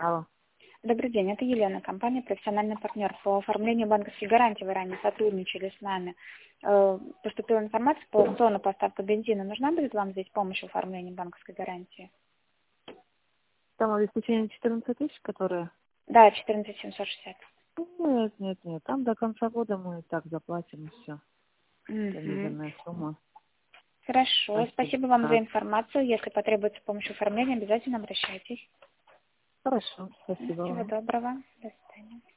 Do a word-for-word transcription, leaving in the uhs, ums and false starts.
Алло. Добрый день, это Елена, компания «Профессиональный партнер». По оформлению банковской гарантии вы ранее сотрудничали с нами. Э, Поступила информация по аукциону поставка бензина. Нужна будет вам здесь помощь в оформлении банковской гарантии? Там обеспечение четырнадцать тысяч, которые... Да, четырнадцать семьсот шестьдесят. Нет, нет, нет. Там до конца года мы и так заплатим, и все. Это Мгм. мизерная сумма. Хорошо, Спасибо. спасибо вам за Так. информацию. Если потребуется помощь в оформлении, обязательно обращайтесь. Хорошо. Спасибо Всего вам. доброго. До свидания.